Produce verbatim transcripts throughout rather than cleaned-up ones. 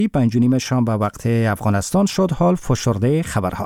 پنج و نیم شام به وقت افغانستان شد. حال فشرده خبرها.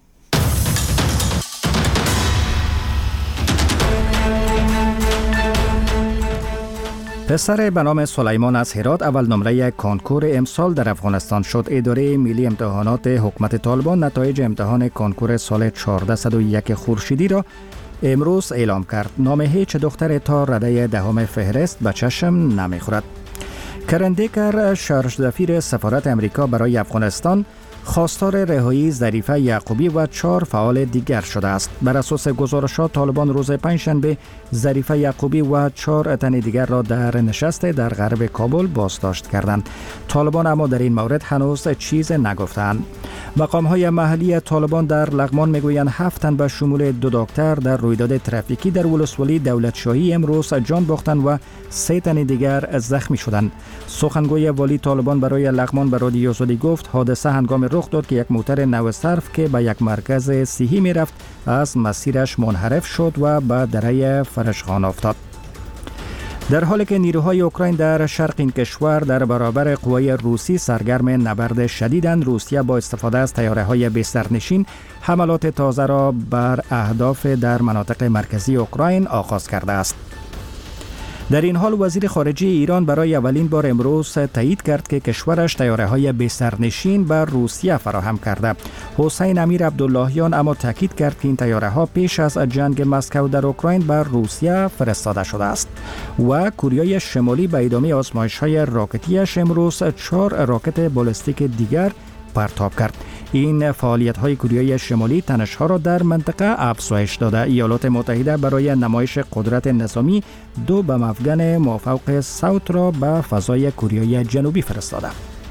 پسر به نام سلیمان از هرات اول نمره کنکور امسال در افغانستان شد. اداره ملی امتحانات حکومت طالبان نتایج امتحان کنکور سال چهارصد و یک خورشیدی را امروز اعلام کرد. نام هیچ دختر تا رده دهم فهرست به چشم نمیخورد. کرن دیکر شرشدفیر سفارت امریکا برای افغانستان خواستار رهایی ظریفه یعقوبی و چهار فعال دیگر شده است. بر اساس گزارشات طالبان روز پنجشنبه ظریفه یعقوبی و چهار تن دیگر را در نشست در غرب کابل بازداشت کردند. طالبان اما در این مورد هنوز چیز نگفتند. مقام‌های محلی طالبان در لغمان میگویند هفت تن به شمول دو دکتر در رویداد ترافیکی در ولسوالی دولتشاهی امروز جان باختند و سه تن دیگر زخمی شدند. سخنگوی والی طالبان برای لغمان به رادیو آزادی گفت حادثه هنگام رخ داد که یک موتر نو صرف که به یک مرکز صحی میرفت از مسیرش منحرف شد و به دره فرشخان افتاد. در حالی که نیروهای اوکراین در شرق این کشور در برابر قوای روسی سرگرم نبرد شدیدند، روسیه با استفاده از طیاره‌های بسترنشین حملات تازه را بر اهداف در مناطق مرکزی اوکراین آغاز کرده است. در این حال وزیر خارجه ایران برای اولین بار امروز تایید کرد که کشورش طیاره‌های بسترنشین بر روسیه فراهم کرده. حسین امیر عبداللهیان اما تاکید کرد که این طیاره‌ها پیش از جنگ مسکو در اوکراین بر روسیه فرستاده شده است و کره شمالی به ادامه آزمایش‌های راکتیش امروز چهار راکت بالستیک دیگر پرتاب کرد. این فعالیت‌های کره شمالی تنش‌ها را در منطقه افزایش داده. ایالات متحده برای نمایش قدرت نظامی دو بم افغان مافوق صوت را به فضای کره جنوبی فرستاده.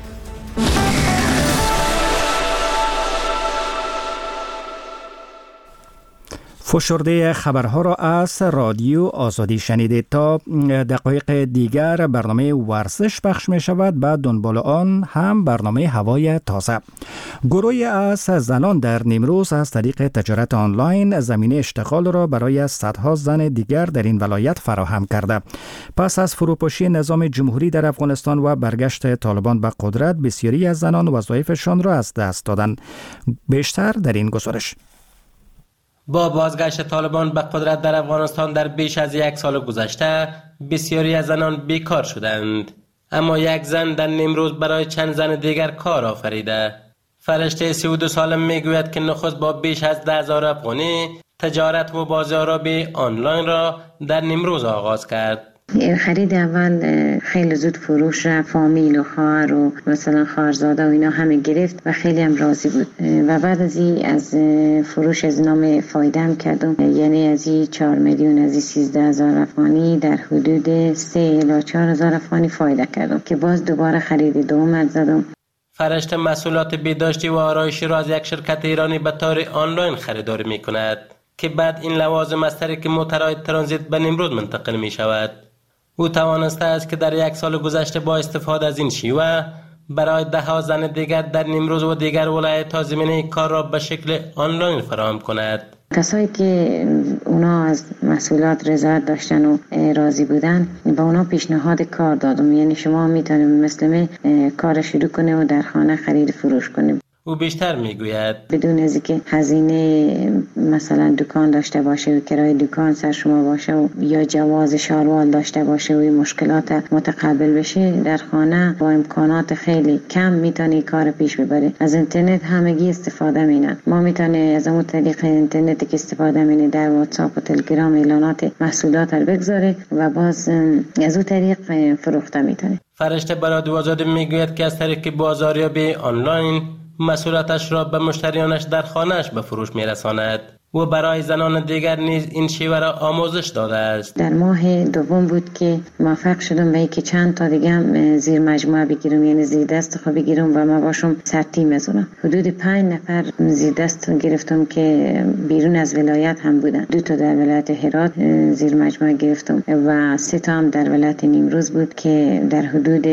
فشرده خبرها را از رادیو آزادی شنیدید. تا دقایق دیگر برنامه ورزش پخش می شود. بعد دنبال آن هم برنامه هوای تازه. گروهی از زنان در نیمروز از طریق تجارت آنلاین زمینه اشتغال را برای صدها زن دیگر در این ولایت فراهم کرده. پس از فروپاشی نظام جمهوری در افغانستان و برگشت طالبان به قدرت، بسیاری از زنان وظایفشان را از دست دادند. بیشتر در این گزارش. با بازگشت طالبان به قدرت در افغانستان در بیش از یک سال گذشته، بسیاری از زنان بیکار شدند. اما یک زن در نیمروز برای چند زن دیگر کار آفریده. فرشته سی و دو ساله میگوید که نخست با بیش از ده هزار افغانی تجارت و بازاریابی آنلاین را در نیمروز آغاز کرد. خرید اول خیلی زود فروش را فامیل و خواهر و مثلا خواهرزاده و اینا همه گرفت و خیلی هم راضی بود. و بعد از این از فروش از نام فایده هم کردم، یعنی از این چهار میلیون از این سیزده هزار افغانی در حدود سه الی چهار هزار افغانی فایده کردم که باز دوباره خرید دوم زدم. فرشته مسئولات بهداشتی و آرایشی را از یک شرکت ایرانی به طور آنلاین خریداری می کند که بعد این لوازم از طریق موترهای ترانزیت به نیمروز منتقل می شود. او توانسته است که در یک سال گذشته با استفاده از این شیوه برای ده ها زن دیگر در نیمروز و دیگر ولایت‌ها زمینه کار را به شکل آنلاین فراهم کند. کسایی که اونا از مسئولات رضایت داشتن و راضی بودن با اونا پیشنهاد کار دادم، یعنی شما میتونید مثل من کار شروع کنید و در خانه خرید فروش کنید. او بیشتر میگوید بدون از اینکه هزینه مثلا دکان داشته باشه و کرایه دکان سر شما باشه و یا جواز شاروال داشته باشه و این مشکلات متقابل بشه، در خانه با امکانات خیلی کم میتونی کار پیش ببری. از اینترنت همگی استفاده مینن. ما میتونی از اون طریق اینترنتی که استفاده مینی در واتساپ و تلگرام اعلانات محصولات رو بگذاره و باز از اون طریق فروخته میتونی. فرشته برای آزادی میگوید که از طریق بازاریابی آنلاین مسئولیتش را به مشتریانش در خانهش به فروش میرساند و برای زنان دیگر نیز این شیوه را آموزش داده است. در ماه دوم بود که موفق شدم به اینکه چند تا دیگه هم زیر مجموعه بگیرم، یعنی زیر دست خود بگیرم و ما باشم سرتیم بزنم. حدود پنج نفر زیر دست گرفتم که بیرون از ولایت هم بودن. دو تا در ولایت هرات زیر مجموعه گرفتم و سه تا هم در ولایت نیمروز بود که در حدود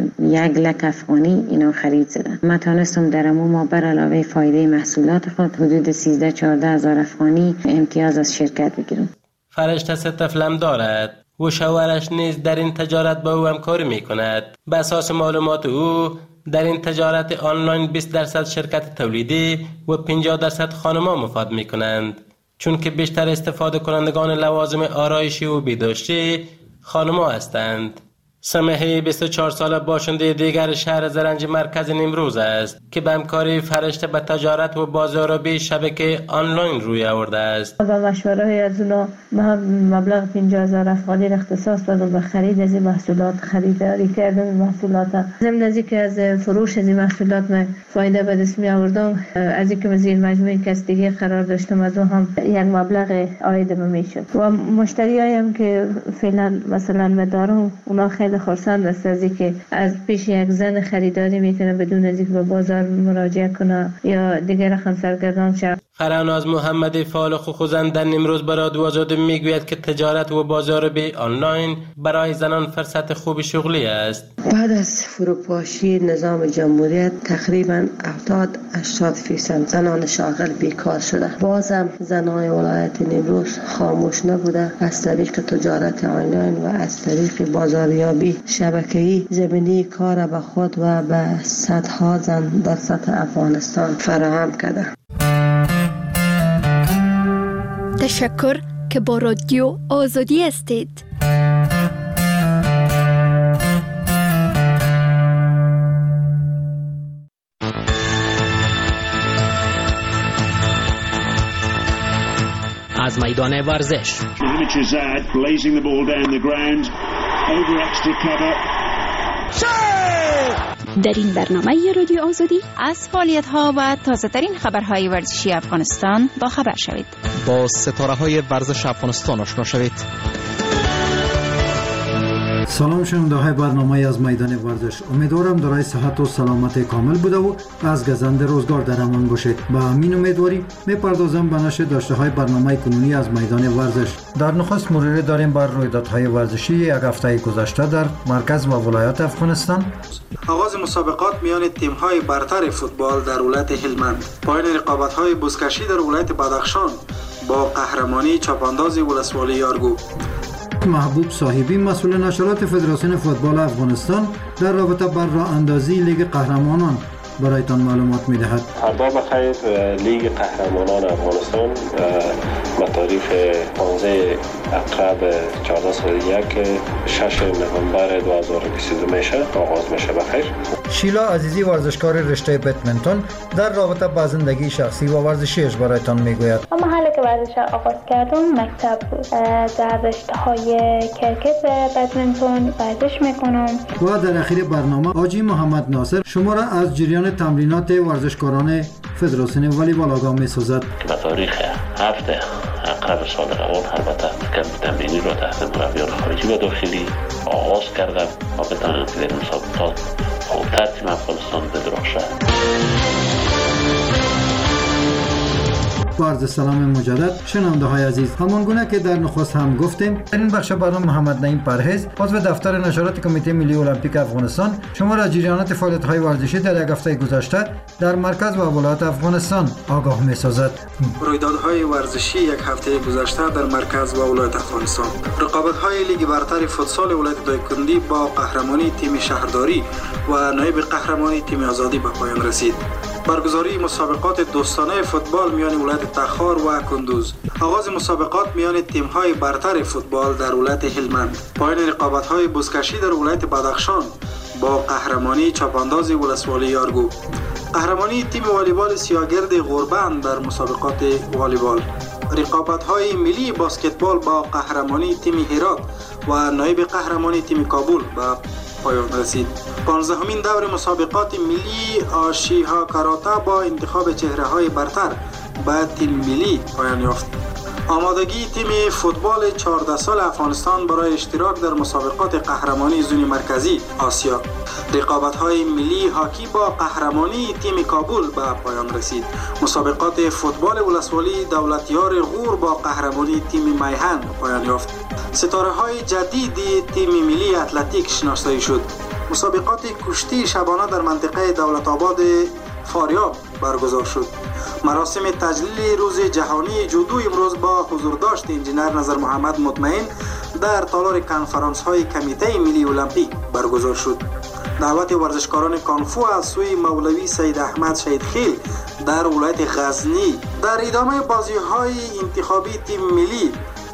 یک لک افغانی اینا خرید زدن. من تونستم در امو ما بر علاوه فایده محصولات خود حدود سیزده چهارده هزار افغانی امتیاز از شرکت بگیرم. فرشته سه طفلم دارد و شوهرش نیز در این تجارت با او همکاری می کند. به اساس معلومات او در این تجارت آنلاین بیست درصد شرکت تولیدی و پنجاه درصد خانم‌ها مفاد می‌کنند، چون که بیشتر استفاده کنندگان لوازم آرایشی و بهداشتی خانم‌ها هستند. سمحی بیست و چهار ساله باشنده دیگر شهر زرنج مرکز نیمروز است که به همکاری فرشته به تجارت و بازاریابی شبکه آنلاین روی آورده است. با مشوره از اونا ما مبلغ پنجاه هزار افغانی را اختصاص دادم به خرید از این محصولات، خریداری کردن محصولات. ضمن از اینکه از فروش از این محصولات من فایده به دست می آوردم، از اینکه مزید مجموعه کسبی قرار داشتم از اون هم یک مبلغ عاید به می شد. و مشتریایی هم که فعلا مثلا مدارم اونا خیلی خرسند است از اینکه از پیش یک زن خریداری میکنه بدون از اینکه به بازار مراجعه کنه یا دیگر رقم سرگردان شد. فراناز محمدی فعال حقوق زن در نیمروز برای رادیو آزادی میگوید که تجارت و بازاریابی آنلاین برای زنان فرصت خوب شغلی است. بعد از فروپاشی نظام جمهوریت تقریبا هفتاد هشتاد فیصد زنان شاغل بیکار شده. بازم زنان ولایت نیمروز خاموش نبوده. از طریق تجارت آنلاین و از طریق بازاریابی شبکه‌ای زمینی کار به خود و به صدها زن در سطح افغانستان فراهم کرده. تشکر که با رادیو آزادی هستید. از میدان ورزش در این برنامه رادیو آزادی از فعالیت‌ها و تازه‌ترین خبرهای ورزشی افغانستان با خبر شوید. با ستاره‌های ورزش افغانستان آشنا شوید. سلام شنونده برنامه از میدان ورزش. امیدوارم دارای صحت و سلامت کامل بوده و از گزند روزگار در امان باشید. با همین امیدواری میپردازم به نشر داشته های برنامه کنونی از میدان ورزش. در نخست مروری داریم بر رویدادهای ورزشی یک هفته گذشته در مرکز و ولایت افغانستان. آغاز مسابقات میان تیم‌های برتر فوتبال در ولایت هلمند. پایان رقابت‌های بزکشی در ولایت بدخشان با قهرمانی چاپانداز ولسوالی یارگو. محبوب صاحبی مسئول نشرات فدراسیون فوتبال افغانستان در رابطه با راه اندازی لیگ قهرمانان برایتان معلومات می‌دهد. فردا بخیر لیگ قهرمانان افغانستان به تاریخ پانزده اکتبر چهارده صد و یک شش نوامبر دو هزار و بیست و دو میشه آغاز میشه. بخیر. شیلا عزیزی ورزشکار رشته بدمنتون در رابطه با زندگی شخصی و ورزشیش برایتان میگوید. اما حالا که ورزش آغاز کردم مکتب بود. در رشته‌های کرکت و بدمنتون ورزش میکنم. و در اخیر برنامه حاجی محمد ناصر شما را از جریان تمرینات ورزشکاران فدراسیون والیبال آگاه می‌سازد. به تاریخ هفت اکتبر سال روان البته کمپ تمرینی را تحت مربیان خارجی و داخلی آغاز کردم و بدانم که در مسابقات خوبتر تیم افغانستان بدرخشد. با عرض سلام مجدد شنونده های عزیز، همان گونه که در نخست هم گفتیم در این بخش برنامه محمد نعیم پرهیز عضو دفتر نشرات کمیته ملی المپیک افغانستان شما را جریانات فعالیت های ورزشی در یک هفته گذشته در مرکز و ولایت افغانستان آگاه می سازد. رویدادهای ورزشی یک هفته گذشته در مرکز و ولایت افغانستان. رقابت های لیگ برتر فوتسال ولایت دایکندی با قهرمانی تیم شهرداری و نایب قهرمانی تیم آزادی به پایان رسید. برگزاری مسابقات دوستانه فوتبال میان ولایت تخار و کندوز. آغاز مسابقات میان تیم‌های برتر فوتبال در ولایت هلمند. پایان رقابت‌های بزکشی در ولایت بدخشان با قهرمانی چاپانداز ولسوالی یارگو. قهرمانی تیم والیبال سیاگرد غربند در مسابقات والیبال. رقابت‌های ملی باسکتبال با قهرمانی تیم هرات و نایب قهرمانی تیم کابل با پایان رسید. پانزدهمین دور مسابقات ملی آشیها کاراته با انتخاب چهره‌های برتر به تیم ملی پایان یافت. آمادگی تیم فوتبال چهارده سال افغانستان برای اشتراک در مسابقات قهرمانی زون مرکزی آسیا. رقابت‌های ملی هاکی با قهرمانی تیم کابل به پایان رسید. مسابقات فوتبال ولسوالی دولتیار غور با قهرمانی تیم میهن پایان یافت. ستاره‌های جدید تیم ملی اتلتیک شناسایی شد. مسابقات کشتی شبانه در منطقه دولت آباد فاریاب برگزار شد. مراسم تجلیل روز جهانی جودو امروز با حضور داشت انجینر نظر محمد مطمئن در تالار کنفرانس های کمیته ملی المپیک برگزار شد. دعوت ورزشکاران کانفو از سوی مولوی سید احمد شهیدخیل در ولایت غزنی. در ادامه بازی‌های انتخابی تیم ملی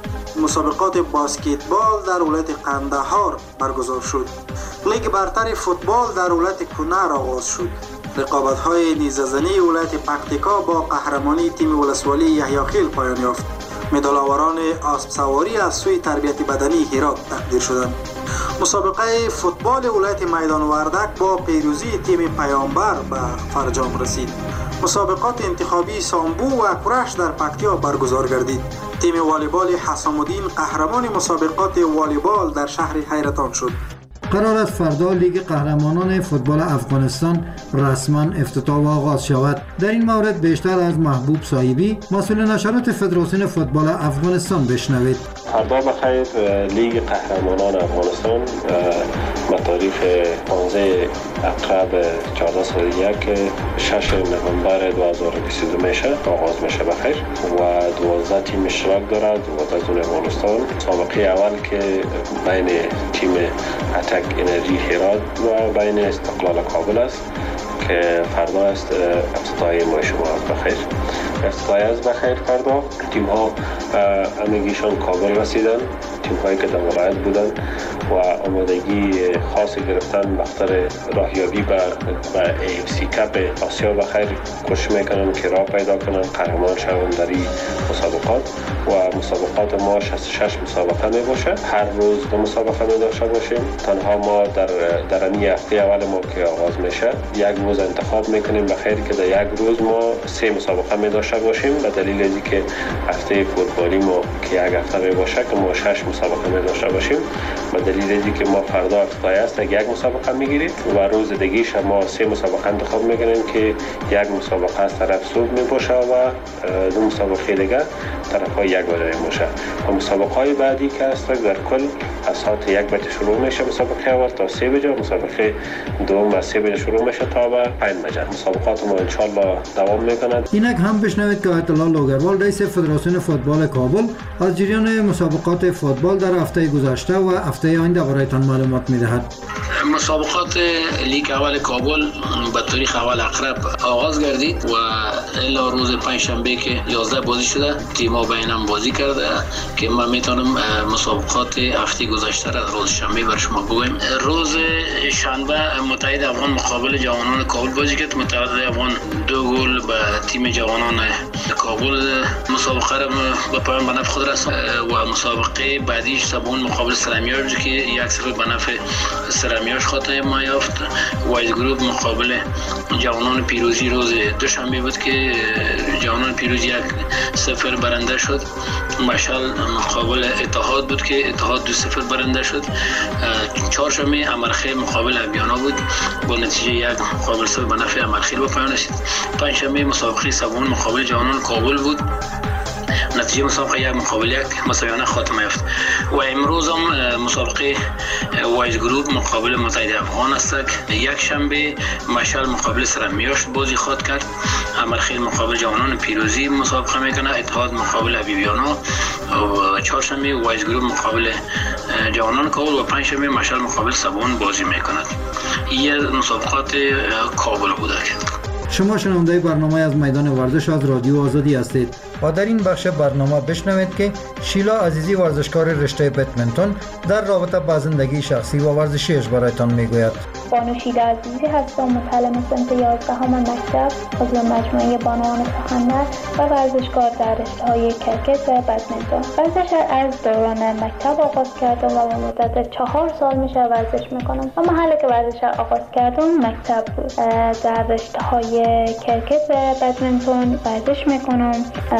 مسابقات باسکتبال در ولایت قندهار برگزار شد. لیگ برتر فوتبال در ولایت کنر آغاز شد. رقابت‌های نیزه‌زنی ولایت پکتیکا با قهرمانی تیم ولسوالی یحیی پایان یافت. مدال آوران اسب سواری از سوی تربیت بدنی هرات تقدیر شدند. مسابقه فوتبال ولایت میدان وردک با پیروزی تیم پیامبر به فرجام رسید. مسابقات انتخابی سامبو و کرش در پکتیا برگزار گردید. تیم والیبال حسام الدین قهرمان مسابقات والیبال در شهر حیرتان شد. قرار است فردا لیگ قهرمانان فوتبال افغانستان رسما افتتاح و آغاز شود. در این مورد بیشتر از محبوب صاحبی مسئول نشرات فدراسیون فوتبال افغانستان بشنوید. فردا بخیر لیگ قهرمانان افغانستان به تاریخ پانزده اکتبر چهارده صد و یک شش نوامبر دو هزار و بیست و دو میشه آغاز میشه بخیر و دوازده تیم اشتراک دارد. دوازده تیم افغانستان. مسابقه اول که بین تیم اتک انرژی هرات و بین استقلال کابل است که فردا است افتتاحیه ما شما بخیر. افتتاحیه است بخیر فردا. تیم ها همگیشان کابل رسیدن. تیم هایی که در ولایت بودن و آمادگی خاصی گرفتن بخاطر راهیابی به ای اف سی کپ آسیا بخیر کوشش میکنن که راه پیدا کنن قهرمان شوند در این مسابقات. و مسابقات ما شصت و شش مسابقه می باشه. هر روز دو مسابقه می داشته باشیم. تنها ما در در این هفته اول ما که آغاز میشه یک روز انتخاب میکنیم بخیر که در یک روز ما سه مسابقه می داشته باشیم به دلیل اینکه هفته فوتبالی ما که یک هفته می باشه که ما شش مسابقه می داشته باشیم. به دلیل اینکه ما فردا افتتاحیه است یک مسابقه میگیریم و روز دیگه‌ش ما سه مسابقه انتخاب میکنیم که یک مسابقه از طرف صبح می باشه و دو مسابقه دیگه طرف یک بجه باشه. و مسابقه های بعدی که هست در کل از ساعت یک بجه شروع میشه مسابقه اول تا سه بجه. مسابقه دوم از سه بجه شروع میشه تا به پنج بجه. مسابقات ما ان شاء الله دوام میکنه. اینک هم بشنوید که آیت الله لوگروال رئیس فدراسیون فوتبال کابل از جریان مسابقات فوتبال در هفته گذشته و هفته آینده برایتان معلومات میدهد. مسابقات لیگ اول کابل به تاریخ اول اقرب آغاز گردید و الا روز پنجشنبه که یازده بازی شده تیم‌ها بینم بازی کرده که من میتونم مسابقات هفته گذشته را روز شنبه بر شما بگویم. روز شنبه متحد افغان مقابل جوانان کابل بازی کرد. متحد افغان دو گل به تیم جوانان کابل مسابقه را به پایان به نفع خود رساند و مسابقه بعدیش سبون مقابل سرمیاش که یک صفر به نفع سرمیاش خاتمه یافت. وایز گروپ مقابل جوانان پیروزی روز دوشنبه بود که جوانان پیروزی یک صفر برنده شد. مشال مقابل اتحاد بود که اتحاد دو صفر برنده شد. چهارشنبه امرخیل مقابل ابیانا بود با نتیجه یک مقابل صفر به نفع امرخیل به پایان رسید. پنجشنبه مسابقه سوم مقابل جوانان کابل بود. نتیجه مسابقه یک مقابل یک مساویانه خاتمه یافت. و امروز هم مسابقه وایز گروپ مقابل متحد افغان است. یک شنبه مشال مقابل سرمیاش بازی خواهد کرد. امرخیل مقابل جوانان پیروزی مسابقه میکنه. اتحاد مقابل ابیبیانا. و چهارشنبه وایز گروپ مقابل جوانان کابل و پنجشنبه مشال مقابل سبون بازی میکند. این مسابقات کابل بوده. شما شنونده برنامه از میدان ورزش از رادیو آزادی هستید و در این بخش برنامه بشنوید که شیلا عزیزی ورزشکار رشته بدمنتون در رابطه با زندگی شخصی و ورزشیش برایتان میگوید. بانو شیلا عزیزی هستم، متعلم صنف یازدهم مکتب عضو مجموعه بانوان سخنور و ورزشکار در رشته‌های کرکت و بدمنتون. ورزش از دوران مکتب آغاز کردم و به مدت چهار سال میشه ورزش میکنم. و محلی که ورزش آغاز کردم مکتب بود. در رشته‌های کرکت و بدمنتون ورزش میکنم.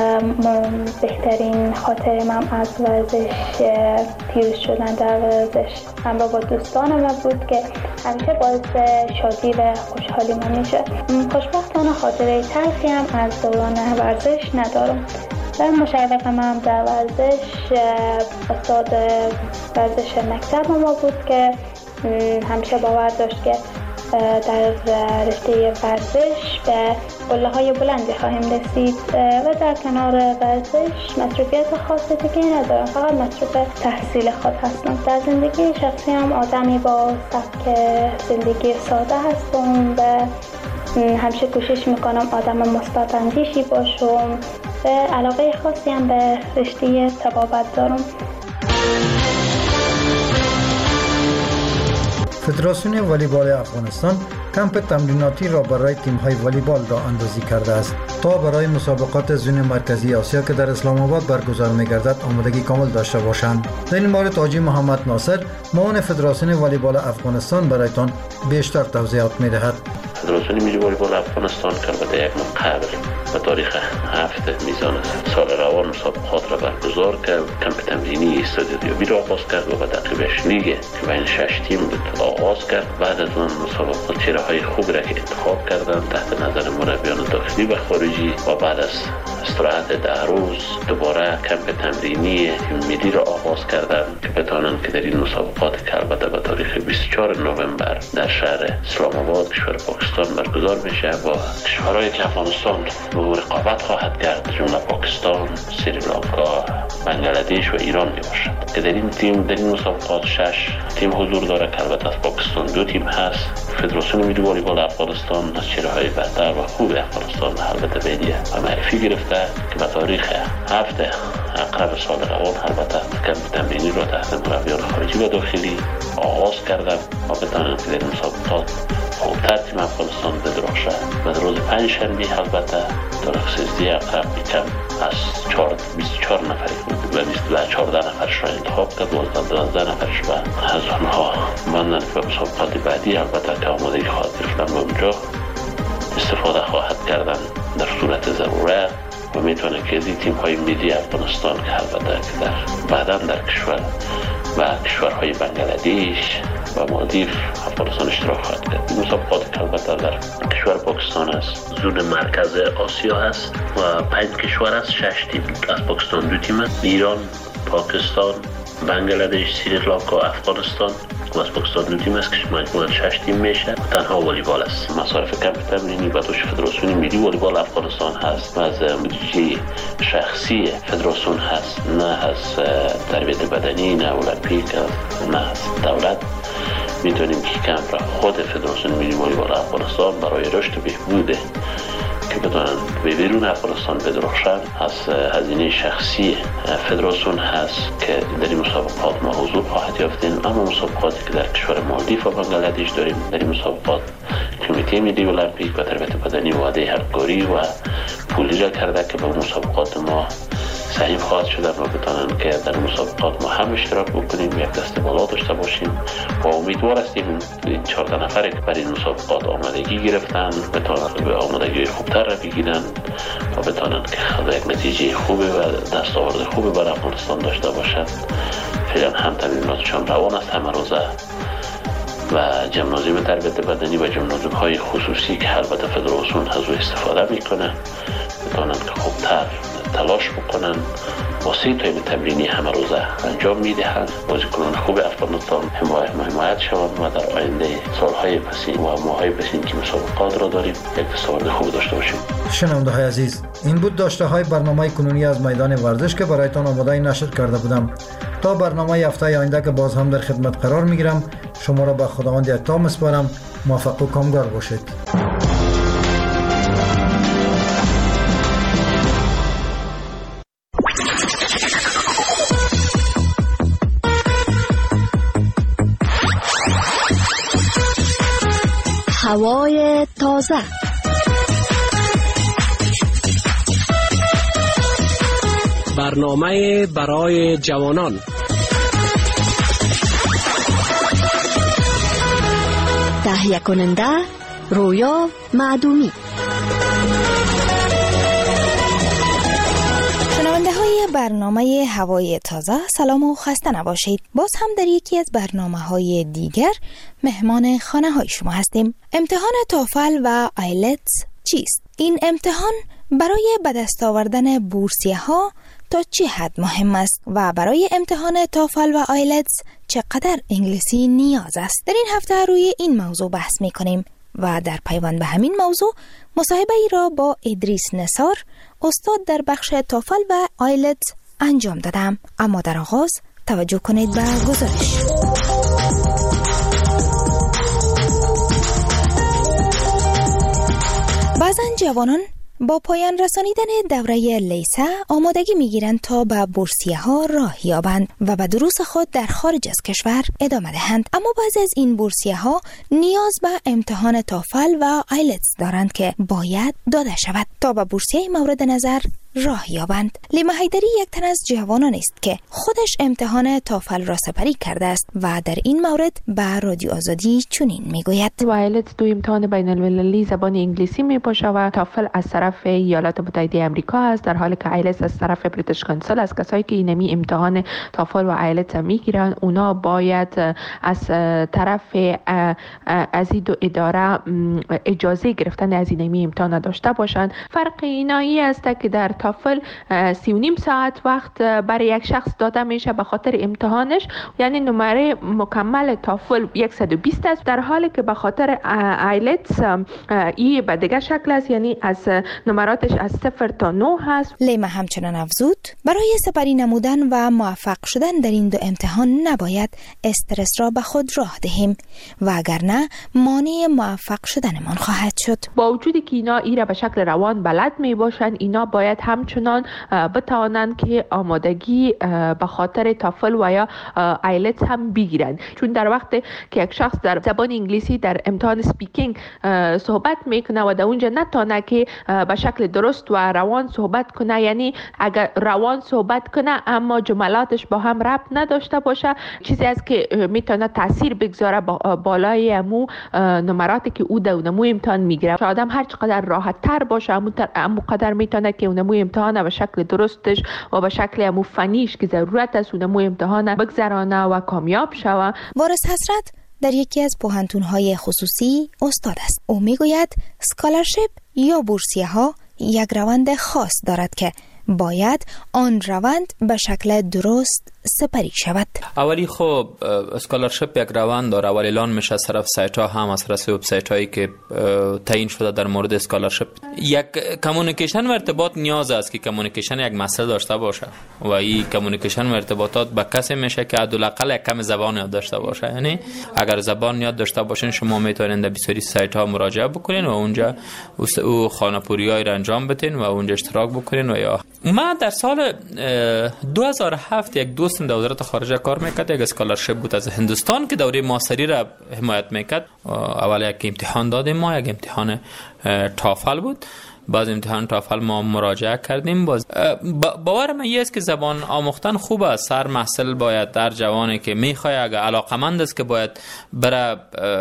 بهترین خاطره من از ورزش پیروز شدن در ورزش همراه با دوستانم بود که همیشه باعث شادی و خوشحالی من میشه. خوشبختانه خاطره تلخی هم از دوران ورزش ندارم. در مشارکت من در ورزش استاد ورزش مکتب ما بود که همیشه باور داشت که در رشته ورزش به قله‌های بلندی خواهیم رسید و در کنار ورزش مصروفیت خاصی دیگه ندارم، فقط مصروف تحصیل خود هستم. در زندگی شخصی هم آدمی با سبک زندگی ساده هستم و همیشه کوشش میکنم آدم مثبت اندیشی باشم و علاقه خاصی هم به رشته طبابت دارم. فدراسیون والیبال افغانستان کمپ تمریناتی را برای تیم‌های والیبال راه اندازی کرده است تا برای مسابقات زون مرکزی آسیا که در اسلام آباد برگزار می‌گردد آمادگی کامل داشته باشند. در این مورد حاجی محمد ناصر معاون فدراسیون والیبال افغانستان برایتان بیشتر توضیحات می‌دهد. فدراسیون ملی والیبال افغانستان که البته یک ماه قبل به تاریخ هفت میزان سال روان مسابقات را برگزار کرد، کمپ تمرینی استادیومی را آغاز کرد و به تعقیبش لیگ که بین شش تیم بود آغاز کرد. بعد از اون مسابقات چهره‌های خوب را که انتخاب کردند تحت نظر مربیان داخلی و خارجی و بعد از استراحت ده روز دوباره کمپ تمرینی ملی را آغاز کردند که بتوانند که در این مسابقات که البته به تاریخ بیست و چهارم نوامبر در شهر اسلام آباد کشور پاکستان برگزار میشه با کشورهایی که افغانستان به رقابت خواهد کرد، جمله پاکستان، سریلانکا، بنگلادش و ایران می باشد که در این تیم در این مسابقات شش تیم حضور داره که البته از پاکستان دو تیم هست. فدراسیون ملی والیبال افغانستان از چهره‌های بهتر و خوب افغانستان البته بیدیه و معرفی گرفته که به تاریخ هفت اقرب سال روان البته کمپ تمرینی را تحت مربیان خارجی و داخلی آغاز کردن و بتوانند که در این مسابقات خوبتر تیم افغانستان بدرخشه. و در روز پنج شنبه البته تاریخ سیزده اقرب کم از بیست و چهار نفری بود و بیست و چهارده نفرش را انتخاب کرد و دوازده نفرش و از آنها ماندن که به مسابقات بعدی البته که آمادگی خواهد گرفتن و اونجا استفاده خواهد کردن در صورت ضرورت و میتونه که از این تیم های ملی افغانستان که البته که در بعدا در کشور و کشورهای بنگلادش و مالدیو افغانستان اشتراک خواهد کرد. این مسابقات که البته در کشور پاکستان است، زون مرکز آسیا هست و پنج کشور است، شش تیم از پاکستان دو تیم است، ایران، پاکستان، بنگلادش، سریلانکا، افغانستان و از پاکستان دو تیم است که مجموعاً شش تیم میشه. تنها والیبال است. مصارف کمپ تمرینی به دوش فدراسیون ملی والیبال افغانستان هست و از بودجه شخصی فدراسیون هست، نه از تربیت بدنی، نه المپیک، نه از دولت. میتونیم که کمپ را خود فدراسیون ملی والیبال افغانستان برای رشد و بهبود که بتونن به بیرون افغانستان بدرخشن از هزینه شخصی فدراسیون هست که در این مسابقات ما حضور خواهد یافتیم. اما مسابقاتی که در کشور مالدیو و بنگلادش داریم، در این مسابقات کمیته ملی المپیک و تربیت بدنی وعده همکاری و پولی را کرده که به مسابقات ما سهیم خواهد شده و بتانن که در مسابقات ما هم اشتراک بکنیم، یک دسته بالا داشته باشیم و امیدوار هستیم این چهارده نفری که برای این مسابقات آمادگی گرفتن بتانن به آمادگی خوبتر را بگیرن و بتانن که یک نتیجه خوبی و دستاورد خوبی برای افغانستان داشته باشند. فعلا هم تمریناتشان روان است همه روزه و جمنازیوم تربیت بدنی و جمنازیوم های خصوصی که البته فدراسیون از او استفاده میکنه بتانن که خوبتر تلاش بکنن با سه تایم تمرینی همه روزه انجام میدهند. بازیکنان خوب افغانستان حمایت حمایت شوند و در آینده سالهای پسین و ماهای پسین که مسابقات را داریم یک دستاورد خوب داشته باشیم. شنونده های عزیز، این بود داشته های برنامه کنونی از میدان ورزش که برایتان آماده نشر کرده بودم. تا برنامه هفته آینده که باز هم در خدمت قرار میگیرم، شما را به خداوند یکتا میسپارم. موفق و کامگار باشید. هوای تازه، برنامه برای جوانان، تهیه کننده رویا معدومی. شنونده های برنامه هوای تازه، سلام و خسته نباشید. باز هم در یکی از برنامه های دیگر مهمان خانه های شما هستیم. امتحان توفل و آیلتس چیست؟ این امتحان برای به دست آوردن بورسیه ها تا چه حد مهم است و برای امتحان توفل و آیلتس چقدر انگلیسی نیاز است. در این هفته روی این موضوع بحث می کنیم و در پیوند به همین موضوع مصاحبه ای را با ادریس نثار، استاد در بخش توفل و آیلتس انجام دادم. اما در آغاز توجه کنید به گزارش. بعضن جوانان با پایان رسانیدن دوره لیسه آمادگی میگیرند تا به بورسیه ها راه یابند و به دروس خود در خارج از کشور ادامه دهند. اما بعضی از این بورسیه ها نیاز به امتحان توفل و آیلتس دارند که باید داده شود تا به بورسیه مورد نظر راه یابند. لیما حیدری یک تن از جوانان است که خودش امتحان توفل را سپری کرده است و در این مورد به رادیو آزادی چنین میگوید: آیلتس دو امتحان بین المللی زبان انگلیسی می باشه و توفل از طرف ایالات متحده آمریکا است، در حالی که آیلتس از طرف بریتیش کانسل است. کسایی که اینمی امتحان توفل و آیلتس میگیرن اونا باید از طرف از این دو اداره اجازه گرفتن از اینمی امتحان داشته باشند. فرق اینایی است که در توفل سی و نیم ساعت وقت برای یک شخص داده میشه به خاطر امتحانش، یعنی نمره مکمل توفل صد و بیست است، در حالی که به خاطر آیلتس ای به دیگه شکل است، یعنی از نمراتش از صفر تا نه هست. لیما همچنان افزود برای سپری نمودن و موفق شدن در این دو امتحان نباید استرس را به خود راه دهیم و اگر نه مانع موفق شدنمان خواهد شد. با وجودی که اینا ایره به شکل روان بلد می باشند، اینا باید همچنان بتوانند که آمادگی به خاطر توفل و یا آیلتس هم بگیرند، چون در وقت که یک شخص در زبان انگلیسی در امتحان سپیکینگ صحبت میکنه و در اونجا نتونه که به شکل درست و روان صحبت کنه، یعنی اگر روان صحبت کنه اما جملاتش با هم ربط نداشته باشه، چیزی است که میتونه تاثیر بگذاره بالای امو نمراتی که او در اونمو امتحان میگیره. آدم هر چقدر راحت تر باشه امو قدر میتونه که اونمو امتحان به شکل درستش و به شکل امو فنیش که ضرورت است اونمو امتحان بگذرانه و کامیاب شوه. وارث حسرت در یکی از پوهنتون‌های خصوصی استاد است. او میگوید اسکالرشیپ یا بورسیه ها یک روند خاص دارد که باید آن روند به شکل درست سپری شود. اولی خب اسکالرشیپ یک روند داره، اولی اعلان میشه از طرف سایت ها هم از طرف وبسایت هایی که تعیین شده در مورد اسکالرشیپ. یک کمیونیکیشن و ارتباط نیاز است که کمیونیکیشن یک مسئله داشته باشه و این کمیونیکیشن و ارتباطات با کسی میشه که حداقل یک کم زبان یاد داشته باشه. یعنی اگر زبان یاد داشته باشین شما میتونید به بسیاری سایت ها مراجعه بکنین و اونجا او خانه‌پوریایی را انجام بدین و اونجا اشتراک بکنین. و یا ما در سال دو هزار و هفت یک دوستم در وزارت خارجه کار میکرد، یک اسکالرشیپ بود از هندوستان که دوره ماستری را حمایت میکرد. اول یک امتحان دادیم ما، یک امتحان توفل بود. باز امتحان توفل ما مراجعه کردیم. باز باور من است که زبان آموختن خوب است. هر محصل باید در جوانی که میخواد اگه علاقمند است که باید برای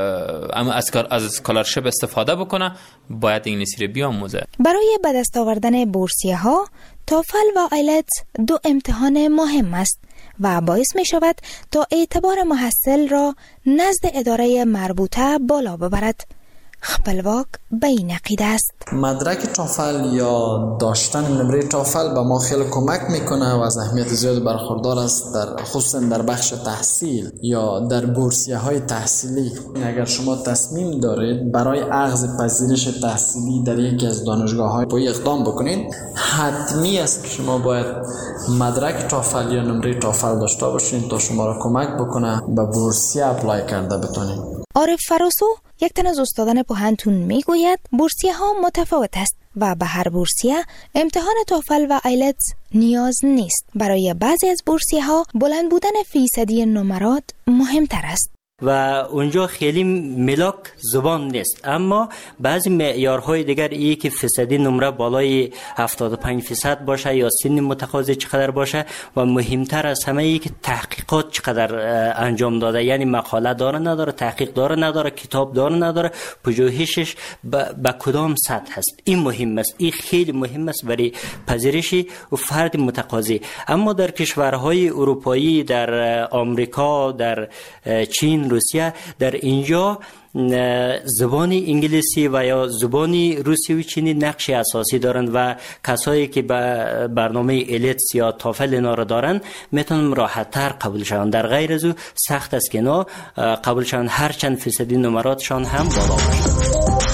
از اسکالرشیپ استفاده بکنه باید انگلیسی رو بیاموزه. برای به دست آوردن بورسیه ها توفل و آیلتس دو امتحان مهم است و باعث می شود تا اعتبار محصل را نزد اداره مربوطه بالا ببرد. خپلواک به این عقیده است. مدرک توفل یا داشتن نمره توفل به ما خیلی کمک میکنه و از اهمیت زیاد برخوردار است، در خصوصا در بخش تحصیل یا در بورسیه های تحصیلی. اگر شما تصمیم دارید برای اخذ پذیرش تحصیلی در یکی از دانشگاه های پایه اقدام بکنید، حتمی است که شما باید مدرک توفل یا نمره توفل داشته باشید تا شما را کمک بکنه به بورسیه اپلای کرده بتونید. عارف فراسو یک تن از استادان پوهنتون میگوید بورسیه ها متفاوت است و به هر بورسیه امتحان توفل و آیلتس نیاز نیست. برای بعضی از بورسیه ها بلند بودن فیصدی نمرات مهمتر است. و اونجا خیلی ملاک زبان نیست، اما بعضی معیارهای دیگر ای که فیصدی نمره بالای هفتاد و پنج درصد باشه یا سن متقاضی چقدر باشه و مهمتر از همه ای که تحقیقات چقدر انجام داده، یعنی مقاله داره نداره، تحقیق داره نداره، کتاب داره نداره، پژوهشش به کدام سطح هست. این مهم است، این خیلی مهم است برای پذیرش و فرد متقاضی. اما در کشورهای اروپایی، در آمریکا، در چین، روسیه، در اینجا زبان انگلیسی و یا زبان روسی و چینی نقش اساسی دارند و کسایی که به برنامه ایلتس یا تافل اینا را دارند میتونن راحت تر قبول شوند. در غیر از او سخت است که اینا قبول شوند هر چند فیصدی نمراتشان هم بالا باشه.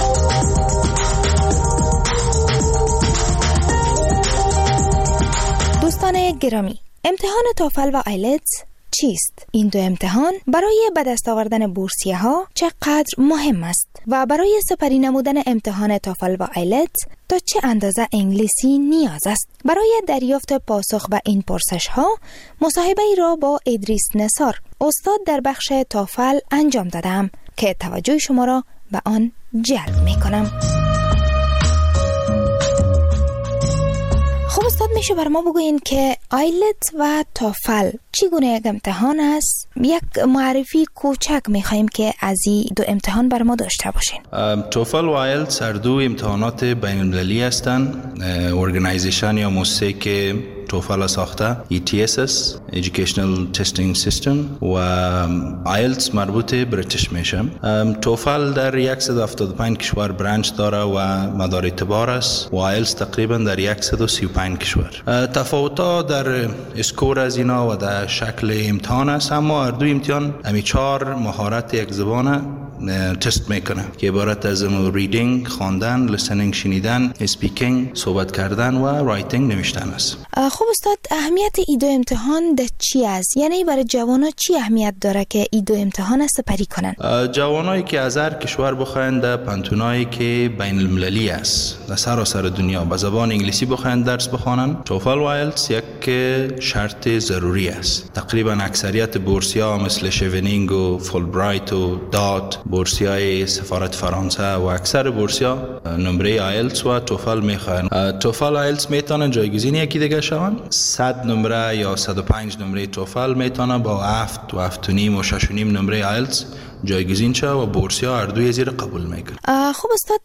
دوستان گرامی، امتحان توفل و آیلتس چیست؟ این دو امتحان برای به دست آوردن بورسیه ها چقدر مهم است و برای سپری نمودن امتحان توفل و آیلتس تا چه اندازه انگلیسی نیاز است؟ برای دریافت پاسخ به این پرسش ها مصاحبه ای را با ادریس نثار استاد در بخش توفل انجام دادم که توجه شما را به آن جلب می کنم. خب استاد، میشه بر ما بگوین که آیلتس و توفل چگونه یک امتحان است؟ یک معرفی کوچک میخواییم که از این دو امتحان بر ما داشته باشین. توفل و آیلتس هر دو امتحانات بین المللی هستند. ارگانایزیشن یا مؤسسه که توفل ساخته ای تی اس اس Educational Testing System و آیلتس مربوط بریتیش میشه. توفل در صد و هفتاد و پنج کشور برانچ داره و مدار اعتبار است و آیلتس تقریبا در صد و سی و پنج کشور. تفاوت‌ها در اسکور از اینا و در شکل امتحان است، اما هر دو امتحان همی چهار مهارت یک زبانه تست میکنه که عبارت از ریدینگ، خواندن، لیسنینگ شنیدن، اسپیکینگ صحبت کردن و رایتینگ نوشتن است. خب استاد، اهمیت این دو امتحان ده چی است؟ یعنی برای جوانا چی اهمیت داره که این دو امتحان سپری کنن؟ جوانایی که از هر کشور بخواین در پانتونایی که بین المللی است در سراسر دنیا به زبان انگلیسی بخواین درس بخوانن، توفل و آیلتس یک شرط ضروری است. تقریبا اکثریت بورسیا مثل شیونینگ و فولبرایت و دات، بورسیای سفارت فرانسه و اکثر بورسیا نمره آیلتس و توفل میخواین. توفل و آیلتس میتونن جایگزین یکی دیگه شون. صد نمره یا صد و پنج نمره توفل میتونه با هفت و هفت و نیم و شش و نیم نمره آیلتس جایگزین شه و بورسیا هر دوی زیر قبول میکنه. خب استاد،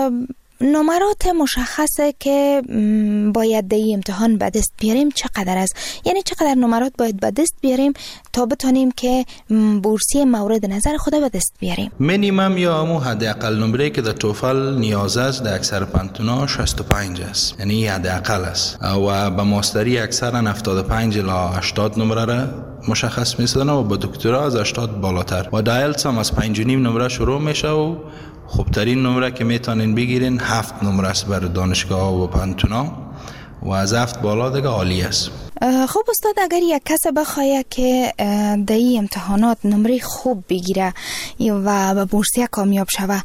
نمرات مشخصه که باید در امتحان به دست بیاریم چقدر است؟ یعنی چقدر نمرات باید به دست بیاریم تا بتونیم که بورسیه مورد نظر خود به دست بیاریم؟ مینیمم یا همون حداقل نمره که در توفل نیاز است در اکثر پانتونا شصت و پنج است، یعنی حداقل است و به ماستری اکثرا هفتاد و پنج الی هشتاد نمره را مشخص می‌سازن و با دکترا از هشتاد بالاتر و آیلتس هم از پنج و نیم نمره شروع میشه و خوبترین نمره که میتونین بگیرین هفت نمره است برای دانشگاه و پانتونا و از هفت بالا دیگه عالی است. خب استاد، اگر یک کس بخواه که در این امتحانات نمره خوب بگیره و به بورسیه کامیاب شوه،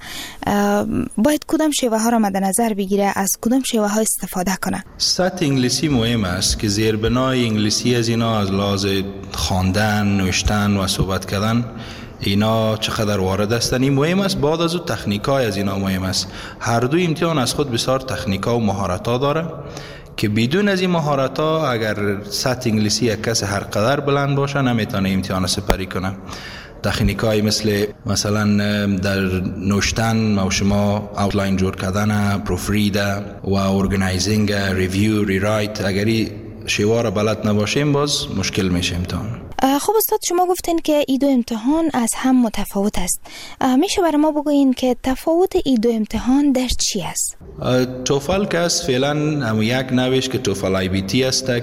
باید کدام شیوه ها را مد نظر بگیره، از کدام شیوه ها استفاده کنه؟ سطح انگلیسی مهم است که زیربنای انگلیسی از اینا از لحاظ خواندن، نوشتن و صحبت کردن اینا چقدر وارد هستن این مهم است. بعد از اون تکنیکای از اینا مهم است. هر دو امتحان از خود بسیار تکنیکا و مهارت ها داره که بدون از این مهارت ها اگر سطح انگلیسی یک کس هر قدر بلند باشه نمیتونه امتحان سپری کنه. تکنیکای مثل مثلا در نوشتن و شما اوتلاین جور کردن، پروفرید و ارگانایزینگ، ریویو، ریرایت، اگری شیوه را بلد نباشیم باز مشکل میشه امتحان. خب استاد، شما گفتین که این دو امتحان از هم متفاوت است. میشه برای ما بگوین که تفاوت این دو امتحان در چی است؟ توفل که است فعلا هم یک نوش که توفل آی بی تی است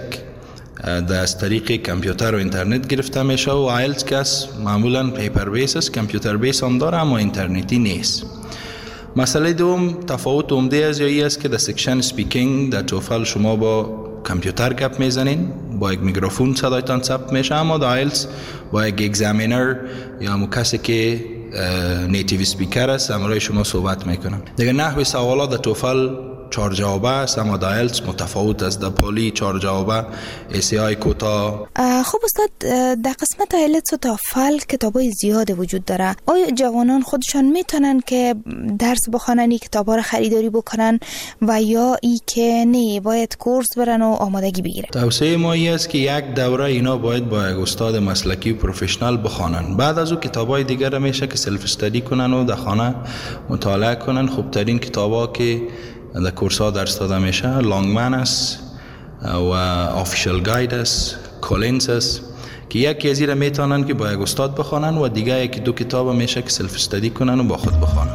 در از طریق کامپیوتر و اینترنت گرفته میشه و آیلتس که است معمولا پیپر بیس است، کامپیوتر بیس هم داره اما اینترنتی نیست. مسئله دوم تفاوت عمده از یایی است که در سکشن سپیکینگ در توفل شما با کامپیوتر گپ میزنین، با یک میکروفون صدایتان ثبت میشه، اما در آیلتس با یک اگزامینر یا همون کسی که نیتیو سپیکر است همراه شما صحبت میکنن. دیگه نحوی سوالات در توفل چهار جوابه است اما در آیلتس متفاوت است. در پولی چهار جوابه، ایسی آی کوتا. خب استاد، در قسمت آیلتس و توفل کتابای زیاد وجود داره. آیا جوانان خودشان میتونن که درس بخونن، این کتابا رو خریداری بکنن و یا ای که نه باید کورس برن و آمادگی بگیرن؟ توصیه ما این است که یک دوره اینا باید با یک استاد مسلکی و پروفشنال بخونن. بعد از اون کتابای دیگر رو میشه که سلف استادی کنن و در خانه مطالعه کنن. خوبترین کتابا که در کورس ها درس داده میشه لانگمن است و آفیشال گاید است، کولینز است که یکی از اینا میتونن که با یک استاد بخوانن و دیگه یکی دو کتاب میشه که سلف استادی کنن و با خود بخوانن.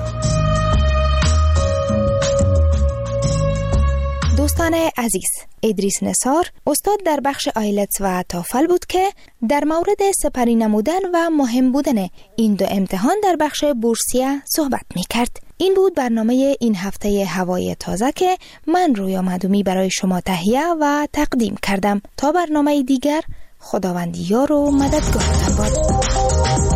دوستان عزیز، ادریس نثار استاد در بخش آیلتس و تافل بود که در مورد سپری نمودن و مهم بودن این دو امتحان در بخش بورسیه صحبت می کرد. این بود برنامه این هفته هوای تازه که من رویا مدومی برای شما تهیه و تقدیم کردم. تا برنامه دیگر، خداوند یار و مددگارتان باد.